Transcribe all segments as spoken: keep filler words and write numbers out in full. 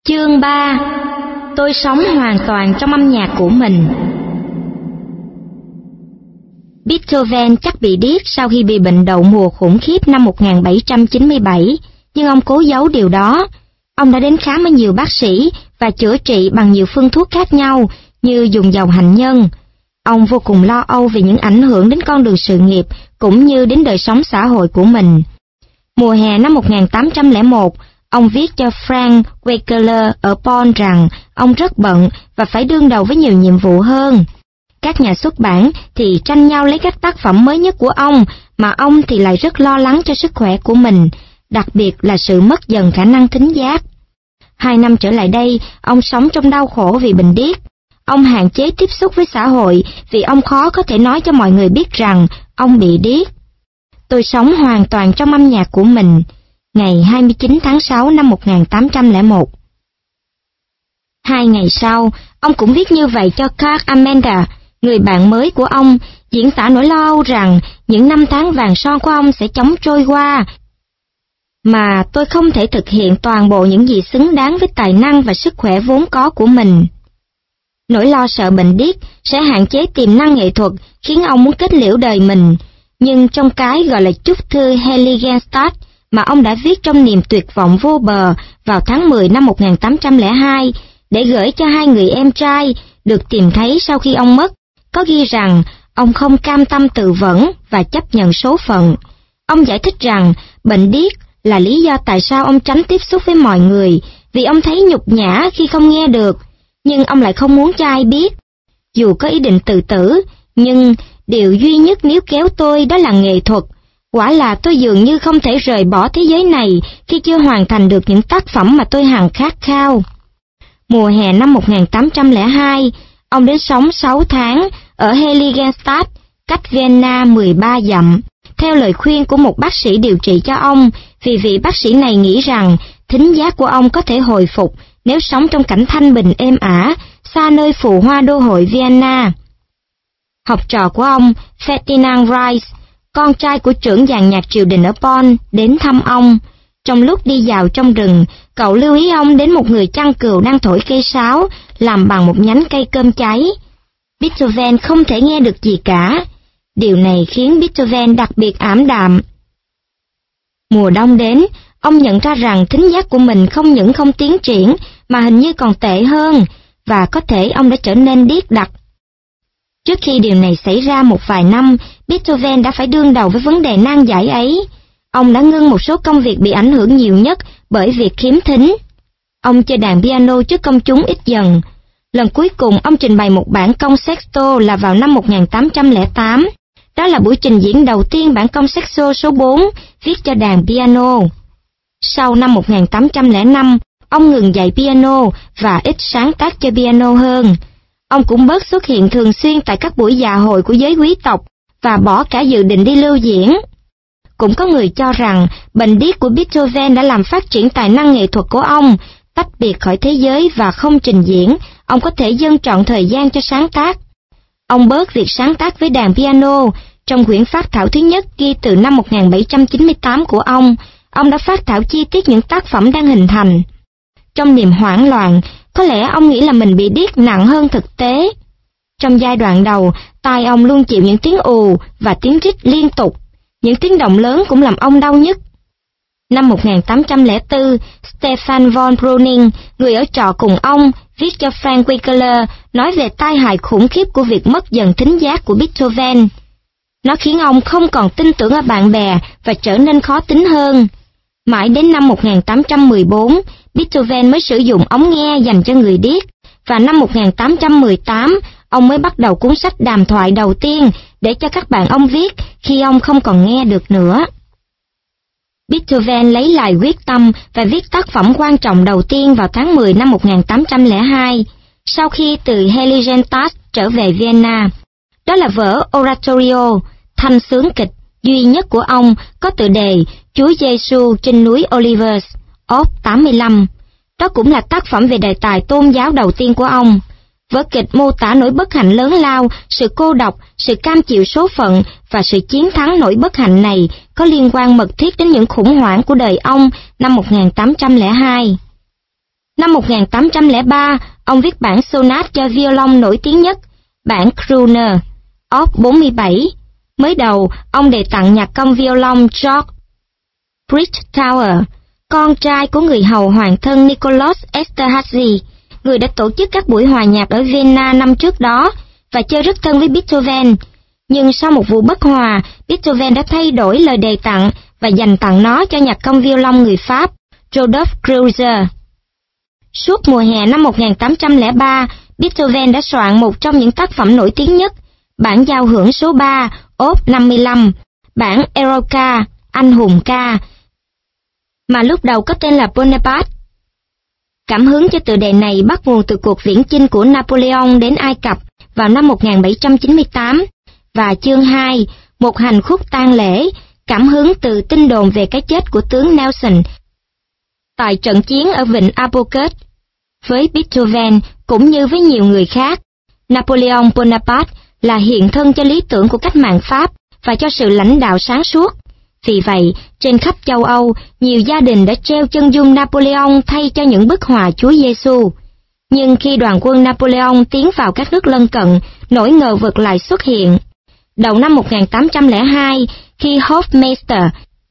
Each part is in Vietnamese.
Chương ba. Tôi sống hoàn toàn trong âm nhạc của mình. Beethoven chắc bị điếc sau khi bị bệnh đậu mùa khủng khiếp năm một nghìn bảy trăm chín mươi bảy, nhưng ông cố giấu điều đó. Ông đã đến khám ở nhiều bác sĩ và chữa trị bằng nhiều phương thuốc khác nhau như dùng dầu hạnh nhân. Ông vô cùng lo âu về những ảnh hưởng đến con đường sự nghiệp cũng như đến đời sống xã hội của mình. Mùa hè năm một nghìn tám trăm lẻ một, ông viết cho Frank Wakeler ở Bonn rằng ông rất bận và phải đương đầu với nhiều nhiệm vụ hơn. Các nhà xuất bản thì tranh nhau lấy các tác phẩm mới nhất của ông, mà ông thì lại rất lo lắng cho sức khỏe của mình, đặc biệt là sự mất dần khả năng thính giác. Hai năm trở lại đây, ông sống trong đau khổ vì bệnh điếc. Ông hạn chế tiếp xúc với xã hội vì ông khó có thể nói cho mọi người biết rằng ông bị điếc. Tôi sống hoàn toàn trong âm nhạc của mình. Ngày hai mươi chín tháng sáu năm một nghìn tám trăm lẻ một. Hai ngày sau, ông cũng viết như vậy cho Karl Amenda, người bạn mới của ông, diễn tả nỗi lo âu rằng những năm tháng vàng son của ông sẽ chóng trôi qua, mà tôi không thể thực hiện toàn bộ những gì xứng đáng với tài năng và sức khỏe vốn có của mình. Nỗi lo sợ bệnh điếc sẽ hạn chế tiềm năng nghệ thuật, khiến ông muốn kết liễu đời mình, nhưng trong cái gọi là chúc thư Heiligenstadt mà ông đã viết trong niềm tuyệt vọng vô bờ vào tháng mười năm một nghìn tám trăm lẻ hai để gửi cho hai người em trai được tìm thấy sau khi ông mất, có ghi rằng ông không cam tâm tự vẫn và chấp nhận số phận. Ông giải thích rằng bệnh điếc là lý do tại sao ông tránh tiếp xúc với mọi người, vì ông thấy nhục nhã khi không nghe được, nhưng ông lại không muốn cho ai biết. Dù có ý định tự tử, nhưng điều duy nhất níu kéo tôi đó là nghệ thuật. Quả là tôi dường như không thể rời bỏ thế giới này khi chưa hoàn thành được những tác phẩm mà tôi hằng khát khao. Mùa hè năm một nghìn tám trăm lẻ hai, ông đến sống sáu tháng ở Heiligenstadt, cách Vienna mười ba dặm, theo lời khuyên của một bác sĩ điều trị cho ông, vì vị bác sĩ này nghĩ rằng thính giác của ông có thể hồi phục nếu sống trong cảnh thanh bình êm ả, xa nơi phù hoa đô hội Vienna. Học trò của ông, Ferdinand Reis, con trai của trưởng dàn nhạc triều đình ở Bonn, đến thăm ông. Trong lúc đi dạo trong rừng, cậu lưu ý ông đến một người chăn cừu đang thổi cây sáo, làm bằng một nhánh cây cơm cháy. Beethoven không thể nghe được gì cả. Điều này khiến Beethoven đặc biệt ảm đạm. Mùa đông đến, ông nhận ra rằng thính giác của mình không những không tiến triển, mà hình như còn tệ hơn, và có thể ông đã trở nên điếc đặc. Trước khi điều này xảy ra một vài năm, Beethoven đã phải đương đầu với vấn đề nan giải ấy. Ông đã ngưng một số công việc bị ảnh hưởng nhiều nhất bởi việc khiếm thính. Ông chơi đàn piano trước công chúng ít dần. Lần cuối cùng ông trình bày một bản concerto là vào năm một nghìn tám trăm lẻ tám. Đó là buổi trình diễn đầu tiên bản concerto số bốn, viết cho đàn piano. Sau năm một nghìn tám trăm lẻ năm, ông ngừng dạy piano và ít sáng tác cho piano hơn. Ông cũng bớt xuất hiện thường xuyên tại các buổi dạ hội của giới quý tộc và bỏ cả dự định đi lưu diễn. Cũng có người cho rằng bệnh điếc của Beethoven đã làm phát triển tài năng nghệ thuật của ông, tách biệt khỏi thế giới và không trình diễn, ông có thể dâng trọn thời gian cho sáng tác. Ông bớt việc sáng tác với đàn piano. Trong quyển phác thảo thứ nhất ghi từ năm một nghìn bảy trăm chín mươi tám của ông, ông đã phác thảo chi tiết những tác phẩm đang hình thành. Trong niềm hoảng loạn, có lẽ ông nghĩ là mình bị điếc nặng hơn thực tế. Trong giai đoạn đầu, tai ông luôn chịu những tiếng ù và tiếng rít liên tục. Những tiếng động lớn cũng làm ông đau nhức. Năm một nghìn tám trăm lẻ bốn, Stefan von Breuning, người ở trọ cùng ông, viết cho Frank Wakeler nói về tai hại khủng khiếp của việc mất dần thính giác của Beethoven. Nó khiến ông không còn tin tưởng ở bạn bè và trở nên khó tính hơn. Mãi đến năm một nghìn tám trăm mười bốn, Beethoven mới sử dụng ống nghe dành cho người điếc, và năm một nghìn tám trăm mười tám, ông mới bắt đầu cuốn sách đàm thoại đầu tiên để cho các bạn ông viết khi ông không còn nghe được nữa. Beethoven lấy lại quyết tâm và viết tác phẩm quan trọng đầu tiên vào tháng mười năm một nghìn tám trăm lẻ hai, sau khi từ Heiligenstadt trở về Vienna. Đó là vở Oratorio, thanh sướng kịch duy nhất của ông, có tựa đề Chúa Giêsu trên núi Olivers, op tám mươi lăm. Đó cũng là tác phẩm về đề tài tôn giáo đầu tiên của ông. Vở kịch mô tả nỗi bất hạnh lớn lao, sự cô độc, sự cam chịu số phận và sự chiến thắng nỗi bất hạnh này có liên quan mật thiết đến những khủng hoảng của đời ông năm một nghìn tám trăm lẻ hai. Năm một nghìn tám trăm lẻ ba, ông viết bản sonat cho violon nổi tiếng nhất, bản Crooner, op bốn mươi bảy. Mới đầu, ông đề tặng nhạc công violon George Bridgetower, con trai của người hầu hoàng thân Nicholas Esterhazy, người đã tổ chức các buổi hòa nhạc ở Vienna năm trước đó và chơi rất thân với Beethoven. Nhưng sau một vụ bất hòa, Beethoven đã thay đổi lời đề tặng và dành tặng nó cho nhạc công violon người Pháp, Rodolphe Kreuzer. Suốt mùa hè năm một nghìn tám trăm lẻ ba, Beethoven đã soạn một trong những tác phẩm nổi tiếng nhất, bản giao hưởng số ba, op năm mươi lăm, bản Eroica, anh hùng ca, mà lúc đầu có tên là Bonaparte. Cảm hứng cho tựa đề này bắt nguồn từ cuộc viễn chinh của Napoleon đến Ai Cập vào năm một nghìn bảy trăm chín mươi tám, và chương hai, một hành khúc tang lễ, cảm hứng từ tin đồn về cái chết của tướng Nelson tại trận chiến ở vịnh Albuquerque. Với Beethoven, cũng như với nhiều người khác, Napoleon Bonaparte là hiện thân cho lý tưởng của cách mạng Pháp và cho sự lãnh đạo sáng suốt. Vì vậy, trên khắp châu Âu, nhiều gia đình đã treo chân dung Napoleon thay cho những bức họa Chúa Giêsu. Nhưng khi đoàn quân Napoleon tiến vào các nước lân cận, nỗi ngờ vực lại xuất hiện. Đầu năm một nghìn tám trăm lẻ hai, khi Hofmeister,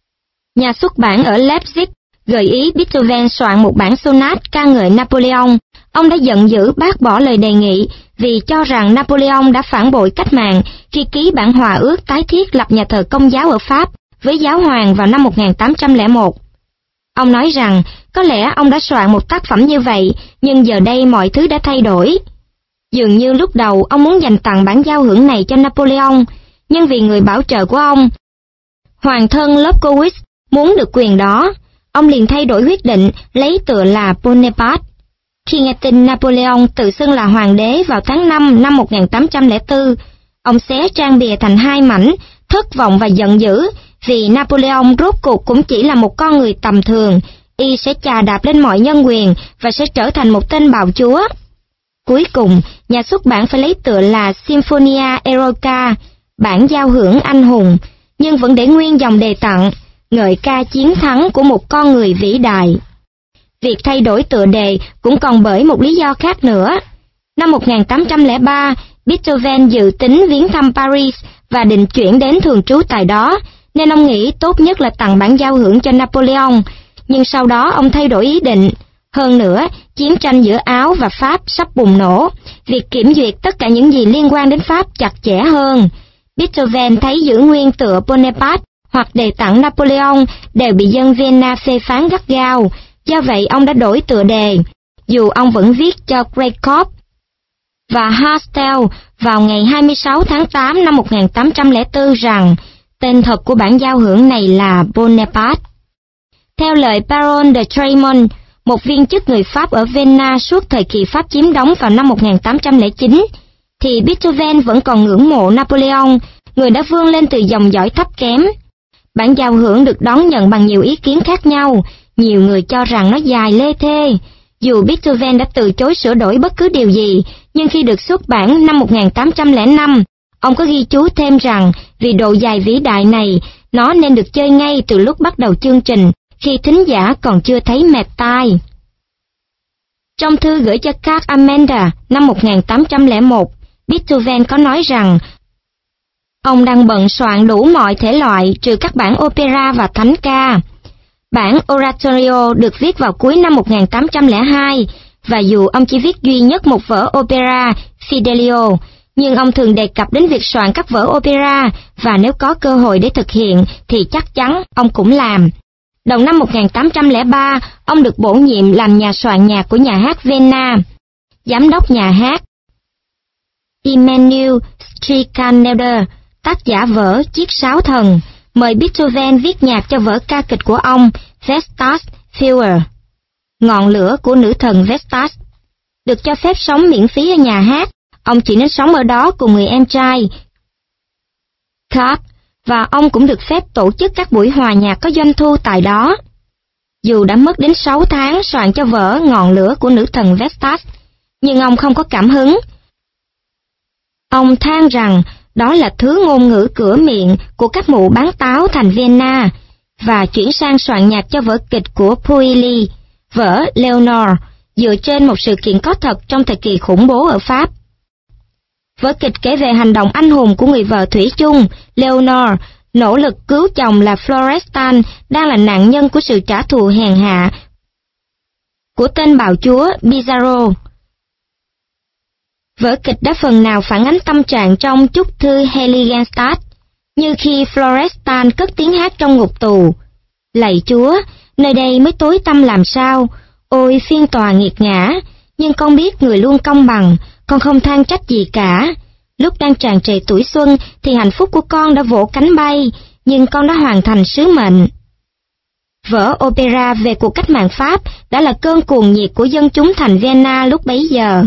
nhà xuất bản ở Leipzig, gợi ý Beethoven soạn một bản sonat ca ngợi Napoleon, ông đã giận dữ bác bỏ lời đề nghị vì cho rằng Napoleon đã phản bội cách mạng khi ký bản hòa ước tái thiết lập nhà thờ Công giáo ở Pháp với giáo hoàng vào năm một nghìn tám trăm lẻ một. Ông nói rằng có lẽ ông đã soạn một tác phẩm như vậy, nhưng giờ đây mọi thứ đã thay đổi. Dường như lúc đầu ông muốn dành tặng bản giao hưởng này cho Napoleon, nhưng vì người bảo trợ của ông, hoàng thân Lobkowitz, muốn được quyền đó, ông liền thay đổi quyết định lấy tựa là Bonaparte. Khi nghe tin Napoleon tự xưng là hoàng đế vào tháng năm năm một nghìn tám trăm lẻ bốn, ông xé trang bìa thành hai mảnh, thất vọng và giận dữ vì Napoleon rốt cuộc cũng chỉ là một con người tầm thường, y sẽ chà đạp lên mọi nhân quyền và sẽ trở thành một tên bạo chúa. Cuối cùng, nhà xuất bản phải lấy tựa là Symphonia Eroica, bản giao hưởng anh hùng, nhưng vẫn để nguyên dòng đề tặng, ngợi ca chiến thắng của một con người vĩ đại. Việc thay đổi tựa đề cũng còn bởi một lý do khác nữa. Năm một nghìn tám trăm lẻ ba, Beethoven dự tính viếng thăm Paris và định chuyển đến thường trú tại đó, nên ông nghĩ tốt nhất là tặng bản giao hưởng cho Napoleon, nhưng sau đó ông thay đổi ý định. Hơn nữa, chiến tranh giữa Áo và Pháp sắp bùng nổ, việc kiểm duyệt tất cả những gì liên quan đến Pháp chặt chẽ hơn. Beethoven thấy giữ nguyên tựa Bonaparte hoặc đề tặng Napoleon đều bị dân Vienna phê phán gắt gao, do vậy ông đã đổi tựa đề, dù ông vẫn viết cho Greykop và Hastel vào ngày hai mươi sáu tháng tám năm một nghìn tám trăm lẻ bốn rằng tên thật của bản giao hưởng này là Bonaparte. Theo lời Baron de Treymont, một viên chức người Pháp ở Vienna suốt thời kỳ Pháp chiếm đóng vào năm một nghìn tám trăm lẻ chín, thì Beethoven vẫn còn ngưỡng mộ Napoleon, người đã vươn lên từ dòng dõi thấp kém. Bản giao hưởng được đón nhận bằng nhiều ý kiến khác nhau, nhiều người cho rằng nó dài lê thê. Dù Beethoven đã từ chối sửa đổi bất cứ điều gì, nhưng khi được xuất bản năm một nghìn tám trăm lẻ năm, ông có ghi chú thêm rằng vì độ dài vĩ đại này, nó nên được chơi ngay từ lúc bắt đầu chương trình, khi thính giả còn chưa thấy mệt tai. Trong thư gửi cho Karl Amenda năm một nghìn tám trăm lẻ một, Beethoven có nói rằng ông đang bận soạn đủ mọi thể loại trừ các bản opera và thánh ca. Bản Oratorio được viết vào cuối năm một nghìn tám trăm lẻ hai, và dù ông chỉ viết duy nhất một vở opera, Fidelio, nhưng ông thường đề cập đến việc soạn các vở opera, và nếu có cơ hội để thực hiện thì chắc chắn ông cũng làm. Đầu năm một nghìn tám trăm lẻ ba, ông được bổ nhiệm làm nhà soạn nhạc của nhà hát Vienna. Giám đốc nhà hát Immanuel Strickländer, tác giả vở Chiếc sáo thần, mời Beethoven viết nhạc cho vở ca kịch của ông Vestas Feuer, ngọn lửa của nữ thần Vestas. Được cho phép sống miễn phí ở nhà hát, ông chỉ nên sống ở đó cùng người em trai Karl, và ông cũng được phép tổ chức các buổi hòa nhạc có doanh thu tại đó. Dù đã mất đến sáu tháng soạn cho vở Ngọn lửa của nữ thần Vestas, nhưng ông không có cảm hứng. Ông than rằng đó là thứ ngôn ngữ cửa miệng của các mụ bán táo thành Vienna, và chuyển sang soạn nhạc cho vở kịch của Puccini, vở Leonore, dựa trên một sự kiện có thật trong thời kỳ khủng bố ở Pháp. Vở kịch kể về hành động anh hùng của người vợ thủy chung Leonor, nỗ lực cứu chồng là Florestan đang là nạn nhân của sự trả thù hèn hạ của tên bạo chúa Pizarro. Vở kịch đã phần nào phản ánh tâm trạng trong chúc thư Heiligenstadt, như khi Florestan cất tiếng hát trong ngục tù: "Lạy Chúa, nơi đây mới tối tăm làm sao, ôi phiên tòa nghiệt ngã, nhưng con biết người luôn công bằng, con không than trách gì cả. Lúc đang tràn trề tuổi xuân thì hạnh phúc của con đã vỗ cánh bay, nhưng con đã hoàn thành sứ mệnh." Vở opera về cuộc cách mạng Pháp đã là cơn cuồng nhiệt của dân chúng thành Vienna lúc bấy giờ.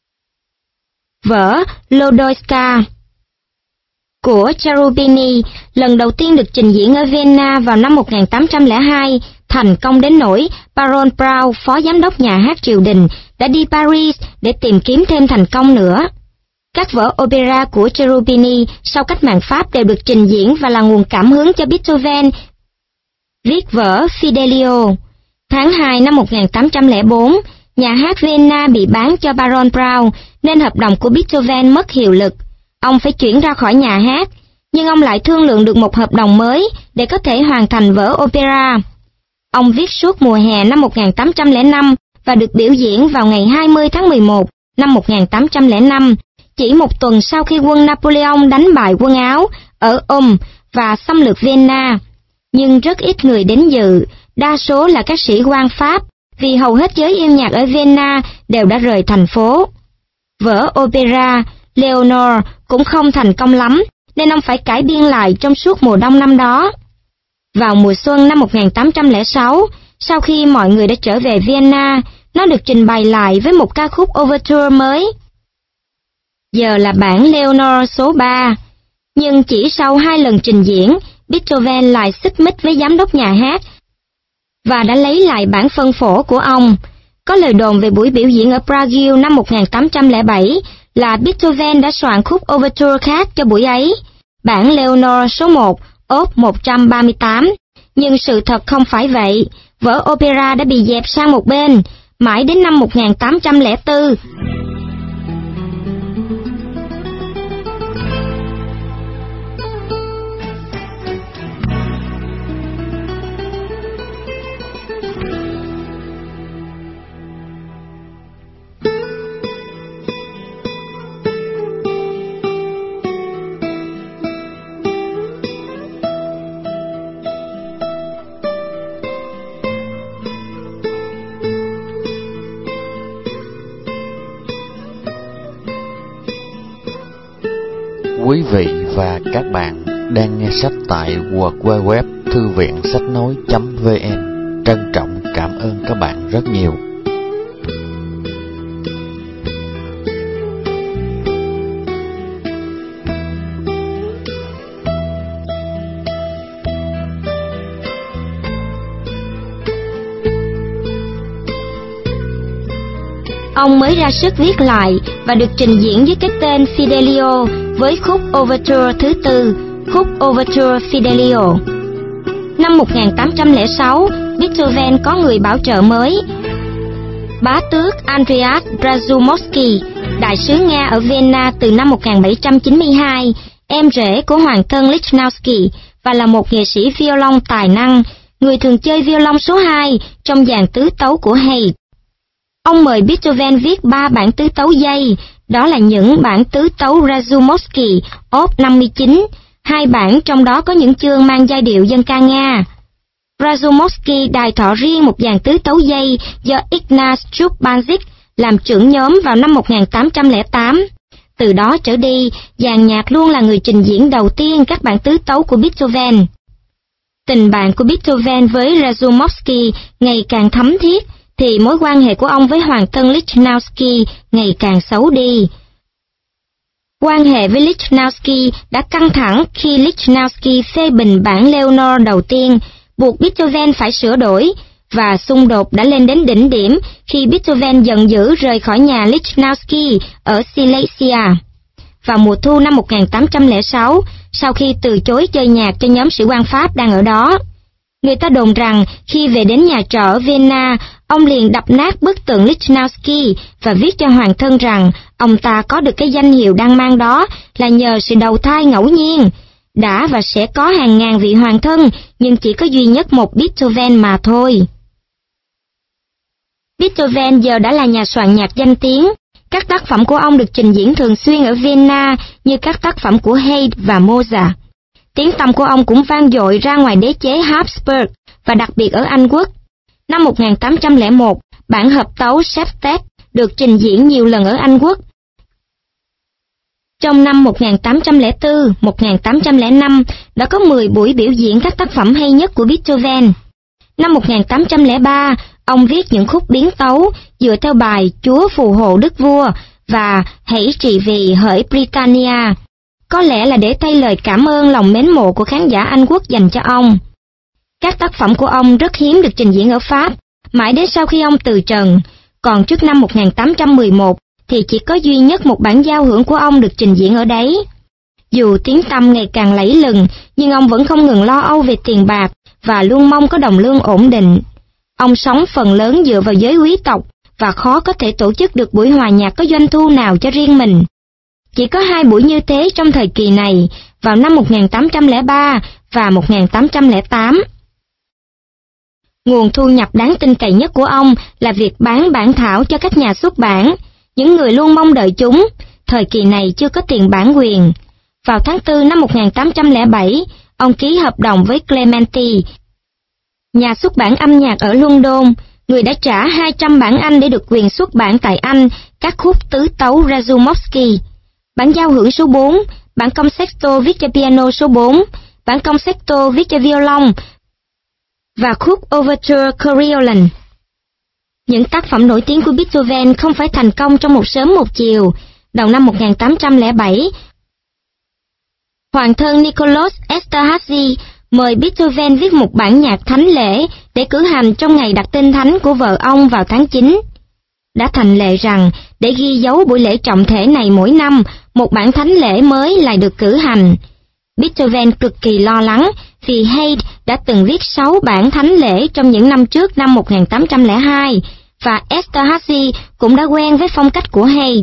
Vở Lodoiska của Cherubini lần đầu tiên được trình diễn ở Vienna vào năm một nghìn tám trăm lẻ hai, thành công đến nỗi Baron Braun, phó giám đốc nhà hát triều đình, đã đi Paris để tìm kiếm thêm thành công nữa. Các vở opera của Cherubini sau cách mạng Pháp đều được trình diễn và là nguồn cảm hứng cho Beethoven viết vở Fidelio. Tháng hai năm một nghìn tám trăm lẻ bốn, nhà hát Vienna bị bán cho Baron Braun nên hợp đồng của Beethoven mất hiệu lực. Ông phải chuyển ra khỏi nhà hát, nhưng ông lại thương lượng được một hợp đồng mới để có thể hoàn thành vở opera. Ông viết suốt mùa hè năm một nghìn tám trăm lẻ năm và được biểu diễn vào ngày hai mươi tháng mười một năm một nghìn tám trăm lẻ năm, chỉ một tuần sau khi quân Napoleon đánh bại quân Áo ở Ulm và xâm lược Vienna. Nhưng rất ít người đến dự, đa số là các sĩ quan Pháp, vì hầu hết giới yêu nhạc ở Vienna đều đã rời thành phố. Vở opera Leonor cũng không thành công lắm, nên ông phải cải biên lại trong suốt mùa đông năm đó. Vào mùa xuân năm một nghìn tám trăm lẻ sáu, sau khi mọi người đã trở về Vienna, nó được trình bày lại với một ca khúc overture mới. Giờ là bản Leonor số ba, nhưng chỉ sau hai lần trình diễn, Beethoven lại xích mích với giám đốc nhà hát và đã lấy lại bản phân phổ của ông. Có lời đồn về buổi biểu diễn ở Prague năm một nghìn tám trăm lẻ bảy là Beethoven đã soạn khúc overture khác cho buổi ấy, bản Leonor số một, op một trăm ba mươi tám. Nhưng sự thật không phải vậy, vở opera đã bị dẹp sang một bên, mãi đến năm một nghìn tám trăm lẻ bốn. Quý vị và các bạn đang nghe sách tại w w w chấm thư viện sách nói chấm v n. Trân trọng cảm ơn các bạn rất nhiều. Ông mới ra sức viết lại và được trình diễn với cái tên Fidelio với khúc overture thứ tư, khúc overture Fidelio. Năm một nghìn tám trăm lẻ sáu, Beethoven có người bảo trợ mới. Bá tước Andreas Razumovsky, đại sứ Nga ở Vienna từ năm một nghìn bảy trăm chín mươi hai, em rể của hoàng thân Lichnowsky và là một nghệ sĩ violon tài năng, người thường chơi violon số hai trong dàn tứ tấu của Haydn. Ông mời Beethoven viết ba bản tứ tấu dây, đó là những bản tứ tấu Razumovsky op năm mươi chín, hai bản trong đó có những chương mang giai điệu dân ca Nga. Razumovsky đài thọ riêng một dàn tứ tấu dây do Ignaz Strubanzik làm trưởng nhóm vào năm một nghìn tám trăm lẻ tám. Từ đó trở đi, dàn nhạc luôn là người trình diễn đầu tiên các bản tứ tấu của Beethoven. Tình bạn của Beethoven với Razumovsky ngày càng thấm thiết, thì mối quan hệ của ông với hoàng thân Lichnowsky ngày càng xấu đi. Quan hệ với Lichnowsky đã căng thẳng khi Lichnowsky phê bình bản Leonor đầu tiên, buộc Beethoven phải sửa đổi, và xung đột đã lên đến đỉnh điểm khi Beethoven giận dữ rời khỏi nhà Lichnowsky ở Silesia. Vào mùa thu năm một nghìn tám trăm lẻ sáu, sau khi từ chối chơi nhạc cho nhóm sĩ quan Pháp đang ở đó, người ta đồn rằng khi về đến nhà trọ ở Vienna, ông liền đập nát bức tượng Lichnowsky và viết cho hoàng thân rằng ông ta có được cái danh hiệu đang mang đó là nhờ sự đầu thai ngẫu nhiên. Đã và sẽ có hàng ngàn vị hoàng thân, nhưng chỉ có duy nhất một Beethoven mà thôi. Beethoven giờ đã là nhà soạn nhạc danh tiếng. Các tác phẩm của ông được trình diễn thường xuyên ở Vienna như các tác phẩm của Haydn và Mozart. Tiếng tăm của ông cũng vang dội ra ngoài đế chế Habsburg và đặc biệt ở Anh Quốc. Năm một nghìn tám trăm lẻ một, bản hợp tấu Septet được trình diễn nhiều lần ở Anh Quốc. Trong năm một nghìn tám trăm lẻ bốn, một nghìn tám trăm lẻ năm đã có mười buổi biểu diễn các tác phẩm hay nhất của Beethoven. Năm một nghìn tám trăm lẻ ba, ông viết những khúc biến tấu dựa theo bài Chúa phù hộ đức vua và Hãy trị vì hỡi Britannia, có lẽ là để thay lời cảm ơn lòng mến mộ của khán giả Anh Quốc dành cho ông. Các tác phẩm của ông rất hiếm được trình diễn ở Pháp, mãi đến sau khi ông từ trần, còn trước năm một nghìn tám trăm mười một thì chỉ có duy nhất một bản giao hưởng của ông được trình diễn ở đấy. Dù tiếng tăm ngày càng lẫy lừng, nhưng ông vẫn không ngừng lo âu về tiền bạc và luôn mong có đồng lương ổn định. Ông sống phần lớn dựa vào giới quý tộc và khó có thể tổ chức được buổi hòa nhạc có doanh thu nào cho riêng mình. Chỉ có hai buổi như thế trong thời kỳ này, vào năm một nghìn tám trăm lẻ ba và một nghìn tám trăm lẻ tám. Nguồn thu nhập đáng tin cậy nhất của ông là việc bán bản thảo cho các nhà xuất bản, những người luôn mong đợi chúng. Thời kỳ này chưa có tiền bản quyền. Vào tháng tư năm một nghìn tám trăm lẻ bảy, ông ký hợp đồng với Clementi, nhà xuất bản âm nhạc ở London, người đã trả hai trăm bảng Anh để được quyền xuất bản tại Anh các khúc tứ tấu Razumovsky, bản giao hưởng số bốn, bản concerto viết cho piano số bốn, bản concerto viết cho violon và khúc Overture Coriolan. Những tác phẩm nổi tiếng của Beethoven không phải thành công trong một sớm một chiều. Đầu năm một nghìn tám trăm lẻ bảy, hoàng thân Nicholas Esterhazy mời Beethoven viết một bản nhạc thánh lễ để cử hành trong ngày đặt tên thánh của vợ ông vào tháng chín. Đã thành lệ rằng để ghi dấu buổi lễ trọng thể này mỗi năm, một bản thánh lễ mới lại được cử hành. Beethoven cực kỳ lo lắng vì Haydn đã từng viết sáu bản thánh lễ trong những năm trước năm một nghìn tám trăm lẻ hai và Esterhazy cũng đã quen với phong cách của Haydn.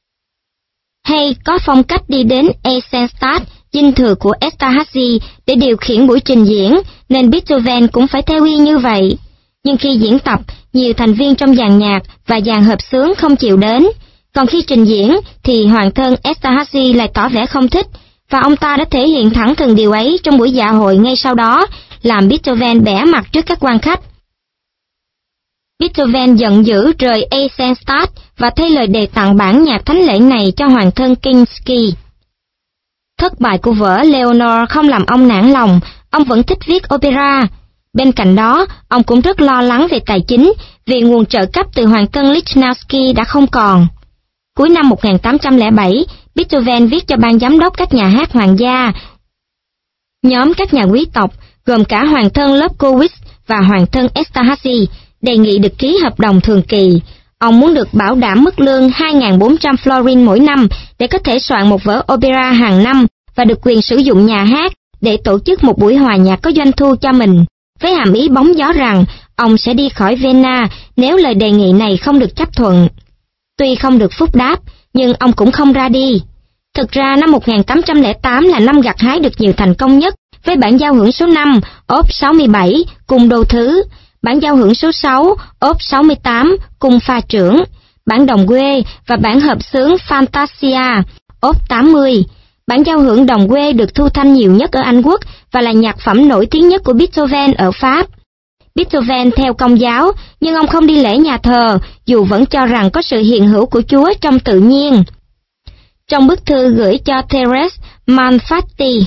Haydn có phong cách đi đến Eisenstadt, dinh thự của Esterhazy để điều khiển buổi trình diễn, nên Beethoven cũng phải theo y như vậy. Nhưng khi diễn tập, nhiều thành viên trong dàn nhạc và dàn hợp xướng không chịu đến. Còn khi trình diễn thì hoàng thân Esterhazy lại tỏ vẻ không thích, và ông ta đã thể hiện thẳng thừng điều ấy trong buổi dạ hội ngay sau đó, làm Beethoven bẽ mặt trước các quan khách. Beethoven giận dữ rời Eisenstadt và thay lời đề tặng bản nhạc thánh lễ này cho hoàng thân Kinsky. Thất bại của vở Leonore không làm ông nản lòng, ông vẫn thích viết opera. Bên cạnh đó, ông cũng rất lo lắng về tài chính vì nguồn trợ cấp từ hoàng thân Lichnowsky đã không còn. Cuối năm một nghìn tám trăm lẻ bảy, Beethoven viết cho ban giám đốc các nhà hát hoàng gia, nhóm các nhà quý tộc, gồm cả hoàng thân Lobkowitz và hoàng thân Esterhazy, đề nghị được ký hợp đồng thường kỳ. Ông muốn được bảo đảm mức lương hai nghìn bốn trăm florin mỗi năm để có thể soạn một vở opera hàng năm và được quyền sử dụng nhà hát để tổ chức một buổi hòa nhạc có doanh thu cho mình, với hàm ý bóng gió rằng ông sẽ đi khỏi Vienna nếu lời đề nghị này không được chấp thuận. Tuy không được phúc đáp, nhưng ông cũng không ra đi. Thực ra năm một nghìn tám trăm lẻ tám là năm gặt hái được nhiều thành công nhất, với bản giao hưởng số năm, op sáu mươi bảy, cung đô thứ, bản giao hưởng số sáu, op sáu mươi tám, cung pha trưởng, bản đồng quê và bản hợp xướng Fantasia, op tám mươi. Bản giao hưởng đồng quê được thu thanh nhiều nhất ở Anh Quốc và là nhạc phẩm nổi tiếng nhất của Beethoven ở Pháp. Beethoven theo Công giáo, nhưng ông không đi lễ nhà thờ, dù vẫn cho rằng có sự hiện hữu của Chúa trong tự nhiên. Trong bức thư gửi cho Thérèse Manfatti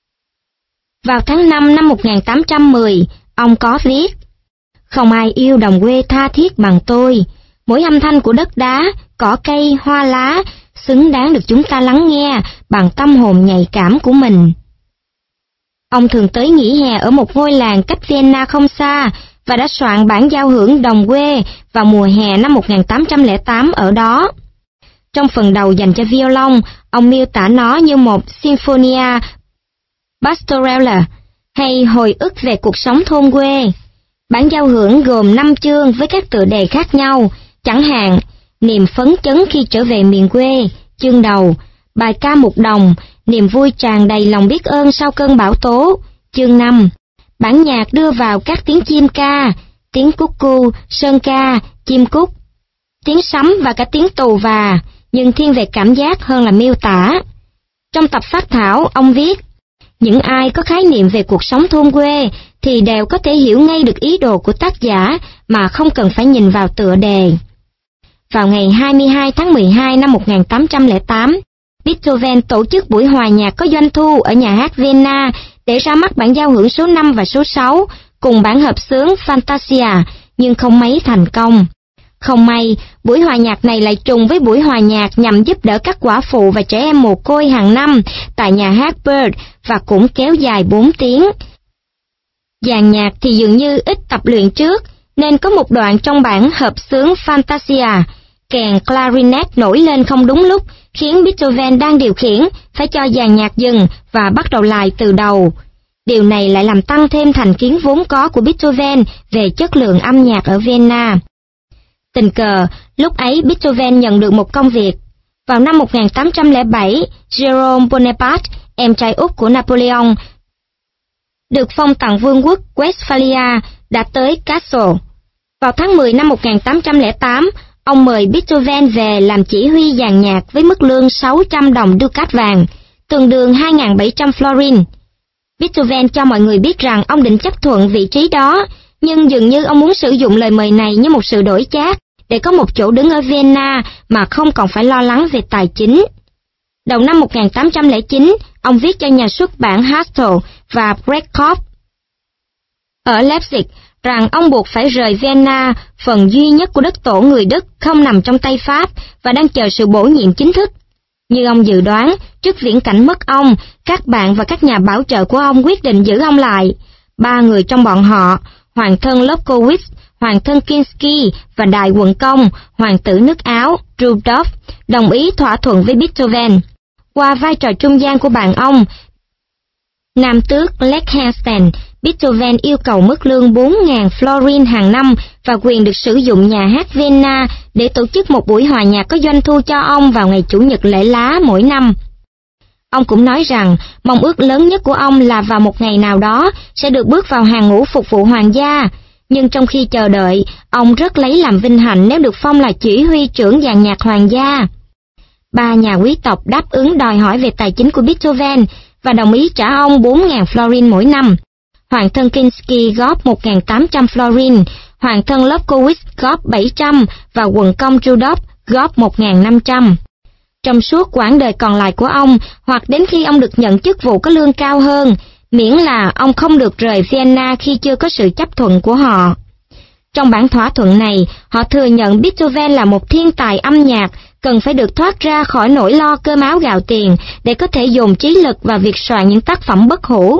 vào tháng năm năm một nghìn tám trăm mười, ông có viết: Không ai yêu đồng quê tha thiết bằng tôi. Mỗi âm thanh của đất đá, cỏ cây, hoa lá xứng đáng được chúng ta lắng nghe bằng tâm hồn nhạy cảm của mình. Ông thường tới nghỉ hè ở một ngôi làng cách Vienna không xa và đã soạn bản giao hưởng đồng quê vào mùa hè năm một nghìn tám trăm lẻ tám ở đó. Trong phần đầu dành cho violon, ông miêu tả nó như một Sinfonia Pastorella hay hồi ức về cuộc sống thôn quê. Bản giao hưởng gồm năm chương với các tựa đề khác nhau, chẳng hạn Niềm phấn chấn khi trở về miền quê, chương đầu, Bài ca một đồng, Niềm vui tràn đầy lòng biết ơn sau cơn bão tố, chương năm. Bản nhạc đưa vào các tiếng chim ca, tiếng cúc cu, sơn ca, chim cúc, tiếng sấm và cả tiếng tù và, nhưng thiên về cảm giác hơn là miêu tả. Trong tập phát thảo, ông viết, những ai có khái niệm về cuộc sống thôn quê thì đều có thể hiểu ngay được ý đồ của tác giả mà không cần phải nhìn vào tựa đề. Vào ngày hai mươi hai tháng mười hai năm một nghìn tám trăm lẻ tám, Beethoven tổ chức buổi hòa nhạc có doanh thu ở nhà hát Vienna để ra mắt bản giao hưởng số năm và số sáu cùng bản hợp xướng Fantasia, nhưng không mấy thành công. Không may, buổi hòa nhạc này lại trùng với buổi hòa nhạc nhằm giúp đỡ các quả phụ và trẻ em mồ côi hàng năm tại nhà hát Bird và cũng kéo dài bốn tiếng. Dàn nhạc thì dường như ít tập luyện trước, nên có một đoạn trong bản hợp xướng Fantasia, kèn clarinet nổi lên không đúng lúc, khiến Beethoven đang điều khiển phải cho dàn nhạc dừng và bắt đầu lại từ đầu. Điều này lại làm tăng thêm thành kiến vốn có của Beethoven về chất lượng âm nhạc ở Vienna. Tình cờ, lúc ấy Beethoven nhận được một công việc. Vào năm một nghìn tám trăm lẻ bảy, Jerome Bonaparte, em trai út của Napoleon, được phong tặng vương quốc Westphalia, đã tới Kassel. Vào tháng mười năm một nghìn tám trăm lẻ tám, ông mời Beethoven về làm chỉ huy dàn nhạc với mức lương sáu trăm đồng ducat vàng, tương đương hai nghìn bảy trăm florin. Beethoven cho mọi người biết rằng ông định chấp thuận vị trí đó, nhưng dường như ông muốn sử dụng lời mời này như một sự đổi chác để có một chỗ đứng ở Vienna mà không còn phải lo lắng về tài chính. Đầu năm một nghìn tám trăm lẻ chín, ông viết cho nhà xuất bản Hastel và Breitkopf ở Leipzig rằng ông buộc phải rời Vienna, phần duy nhất của đất tổ người Đức không nằm trong tay Pháp và đang chờ sự bổ nhiệm chính thức. Như ông dự đoán, trước viễn cảnh mất ông, các bạn và các nhà bảo trợ của ông quyết định giữ ông lại. Ba người trong bọn họ, hoàng thân Lobkowitz, hoàng thân Kinsky và đại quận công, hoàng tử nước Áo, Rudolf, đồng ý thỏa thuận với Beethoven. Qua vai trò trung gian của bạn ông, nam tước Liechtenstein, Beethoven yêu cầu mức lương bốn nghìn florin hàng năm và quyền được sử dụng nhà hát Vienna để tổ chức một buổi hòa nhạc có doanh thu cho ông vào ngày Chủ nhật lễ lá mỗi năm. Ông cũng nói rằng mong ước lớn nhất của ông là vào một ngày nào đó sẽ được bước vào hàng ngũ phục vụ hoàng gia, nhưng trong khi chờ đợi, ông rất lấy làm vinh hạnh nếu được phong là chỉ huy trưởng dàn nhạc hoàng gia. Ba nhà quý tộc đáp ứng đòi hỏi về tài chính của Beethoven và đồng ý trả ông bốn nghìn florin mỗi năm. Hoàng thân Kinsky góp một nghìn tám trăm florin, hoàng thân Lobkowitz góp bảy trăm và quận công Rudolf góp một nghìn năm trăm. Trong suốt quãng đời còn lại của ông, hoặc đến khi ông được nhận chức vụ có lương cao hơn, miễn là ông không được rời Vienna khi chưa có sự chấp thuận của họ. Trong bản thỏa thuận này, họ thừa nhận Beethoven là một thiên tài âm nhạc, cần phải được thoát ra khỏi nỗi lo cơm áo gạo tiền để có thể dồn trí lực vào việc soạn những tác phẩm bất hủ.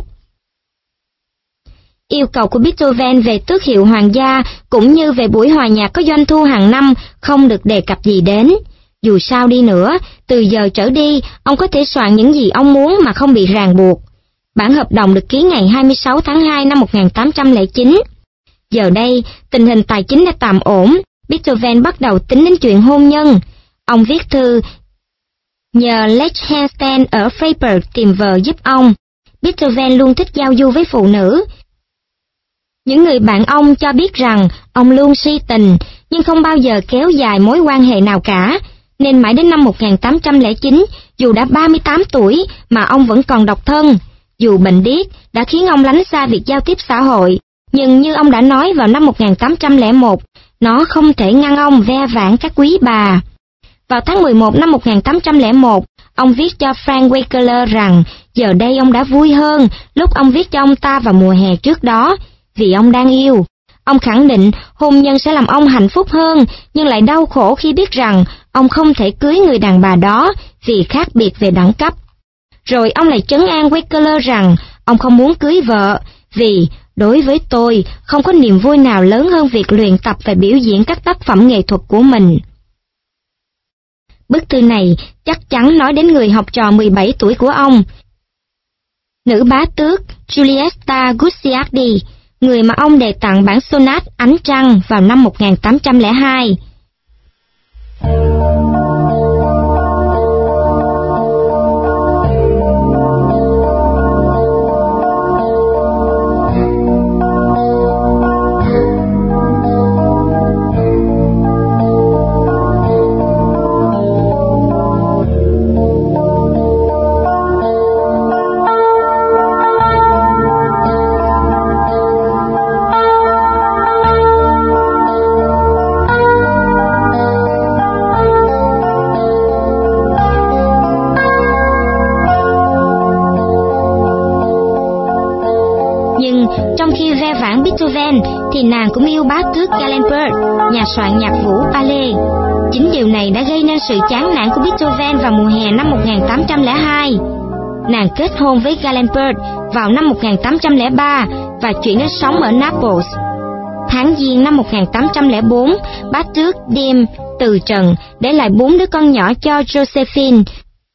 Yêu cầu của Beethoven về tước hiệu hoàng gia cũng như về buổi hòa nhạc có doanh thu hàng năm không được đề cập gì đến. Dù sao đi nữa, từ giờ trở đi, ông có thể soạn những gì ông muốn mà không bị ràng buộc. Bản hợp đồng được ký ngày hai mươi sáu tháng hai năm một nghìn tám trăm lẻ chín. Giờ đây, tình hình tài chính đã tạm ổn, Beethoven bắt đầu tính đến chuyện hôn nhân. Ông viết thư nhờ Liechtenstein ở Freiburg tìm vợ giúp ông. Beethoven luôn thích giao du với phụ nữ. Những người bạn ông cho biết rằng ông luôn si tình, nhưng không bao giờ kéo dài mối quan hệ nào cả, nên mãi đến năm một nghìn tám trăm lẻ chín, dù đã ba mươi tám tuổi mà ông vẫn còn độc thân. Dù bệnh điếc đã khiến ông lánh xa việc giao tiếp xã hội, nhưng như ông đã nói vào năm một nghìn tám trăm lẻ một, nó không thể ngăn ông ve vãn các quý bà. Vào tháng mười một năm một nghìn tám trăm lẻ một, ông viết cho Frank Wegeler rằng giờ đây ông đã vui hơn lúc ông viết cho ông ta vào mùa hè trước đó, vì ông đang yêu. Ông khẳng định hôn nhân sẽ làm ông hạnh phúc hơn, nhưng lại đau khổ khi biết rằng ông không thể cưới người đàn bà đó vì khác biệt về đẳng cấp. Rồi ông lại trấn an Wegeler rằng ông không muốn cưới vợ, vì đối với tôi không có niềm vui nào lớn hơn việc luyện tập và biểu diễn các tác phẩm nghệ thuật của mình. Bức thư này chắc chắn nói đến người học trò mười bảy tuổi của ông, nữ bá tước Giulietta Guicciardi, người mà ông đề tặng bản sonat Ánh Trăng vào năm một nghìn tám trăm lẻ hai. Beethoven thì nàng cũng yêu bá tước Gallenberg, nhà soạn nhạc vũ ballet. Chính điều này đã gây nên sự chán nản của Beethoven vào mùa hè năm một nghìn tám trăm lẻ hai. Nàng kết hôn với Gallenberg vào năm một nghìn tám trăm lẻ ba và chuyển đến sống ở Naples. Tháng Giêng năm một nghìn tám trăm lẻ bốn, bá tước Diem từ trần, để lại bốn đứa con nhỏ cho Josephine.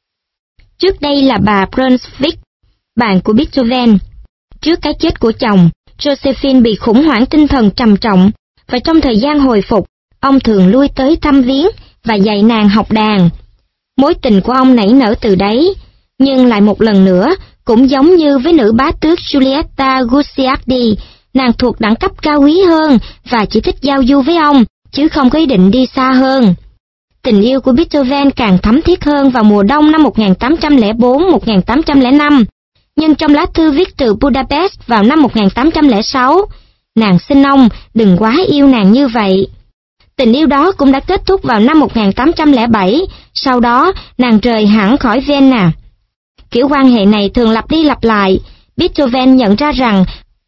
Trước đây là bà Brunswick, bạn của Beethoven. Trước cái chết của chồng, Josephine bị khủng hoảng tinh thần trầm trọng, và trong thời gian hồi phục, ông thường lui tới thăm viếng và dạy nàng học đàn. Mối tình của ông nảy nở từ đấy, nhưng lại một lần nữa, cũng giống như với nữ bá tước Giulietta Guicciardi, nàng thuộc đẳng cấp cao quý hơn và chỉ thích giao du với ông, chứ không có ý định đi xa hơn. Tình yêu của Beethoven càng thắm thiết hơn vào mùa đông năm một nghìn tám trăm lẻ bốn đến một nghìn tám trăm lẻ năm. Nhưng trong lá thư viết từ Budapest vào năm một nghìn tám trăm lẻ sáu, nàng xin ông đừng quá yêu nàng như vậy. Tình yêu đó cũng đã kết thúc vào năm một nghìn tám trăm lẻ bảy, sau đó nàng rời hẳn khỏi Vienna. Kiểu quan hệ này thường lặp đi lặp lại. Beethoven nhận ra rằng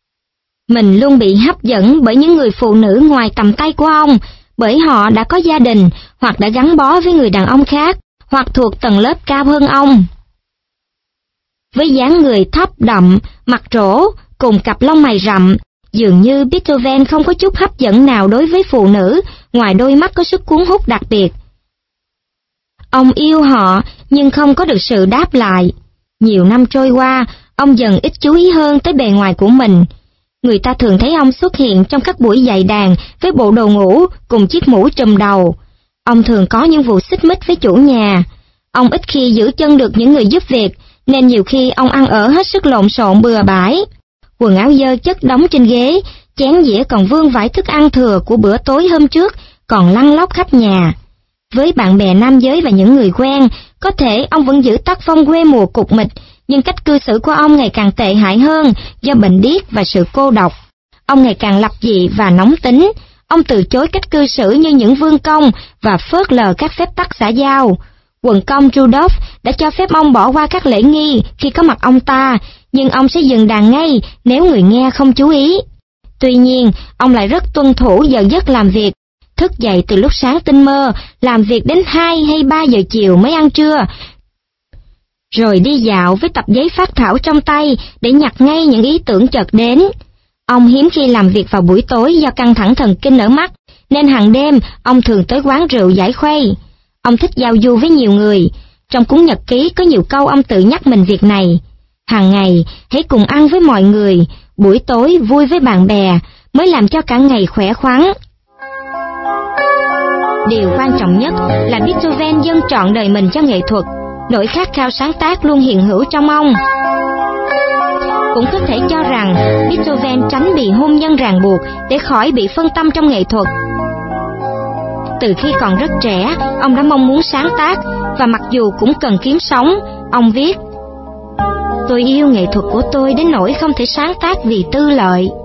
mình luôn bị hấp dẫn bởi những người phụ nữ ngoài tầm tay của ông, bởi họ đã có gia đình, hoặc đã gắn bó với người đàn ông khác, hoặc thuộc tầng lớp cao hơn ông. Với dáng người thấp đậm, mặt trổ, cùng cặp lông mày rậm, dường như Beethoven không có chút hấp dẫn nào đối với phụ nữ, ngoài đôi mắt có sức cuốn hút đặc biệt. Ông yêu họ, nhưng không có được sự đáp lại. Nhiều năm trôi qua, ông dần ít chú ý hơn tới bề ngoài của mình. Người ta thường thấy ông xuất hiện trong các buổi dạy đàn với bộ đồ ngủ cùng chiếc mũ trùm đầu. Ông thường có những vụ xích mích với chủ nhà. Ông ít khi giữ chân được những người giúp việc, nên nhiều khi ông ăn ở hết sức lộn xộn bừa bãi. Quần áo dơ chất đóng trên ghế, chén dĩa còn vương vãi thức ăn thừa của bữa tối hôm trước còn lăn lóc khắp nhà. Với bạn bè nam giới và những người quen, có thể ông vẫn giữ tác phong quê mùa cục mịch, nhưng cách cư xử của ông ngày càng tệ hại hơn do bệnh điếc và sự cô độc. Ông ngày càng lập dị và nóng tính. Ông từ chối cách cư xử như những vương công và phớt lờ các phép tắc xã giao. Quận công Rudolph đã cho phép ông bỏ qua các lễ nghi khi có mặt ông ta, nhưng ông sẽ dừng đàn ngay nếu người nghe không chú ý. Tuy nhiên, ông lại rất tuân thủ giờ giấc làm việc, thức dậy từ lúc sáng tinh mơ, làm việc đến hai hay ba giờ chiều mới ăn trưa, rồi đi dạo với tập giấy phác thảo trong tay để nhặt ngay những ý tưởng chợt đến. Ông hiếm khi làm việc vào buổi tối do căng thẳng thần kinh ở mắt, nên hàng đêm ông thường tới quán rượu giải khuây. Ông thích giao du với nhiều người. Trong cuốn nhật ký có nhiều câu ông tự nhắc mình việc này. Hàng ngày, hãy cùng ăn với mọi người, buổi tối vui với bạn bè, mới làm cho cả ngày khỏe khoắn. Điều quan trọng nhất là Beethoven dâng trọn đời mình cho nghệ thuật. Nỗi khát khao sáng tác luôn hiện hữu trong ông. Cũng có thể cho rằng Beethoven tránh bị hôn nhân ràng buộc để khỏi bị phân tâm trong nghệ thuật. Từ khi còn rất trẻ, ông đã mong muốn sáng tác, và mặc dù cũng cần kiếm sống, ông viết: "Tôi yêu nghệ thuật của tôi đến nỗi không thể sáng tác vì tư lợi."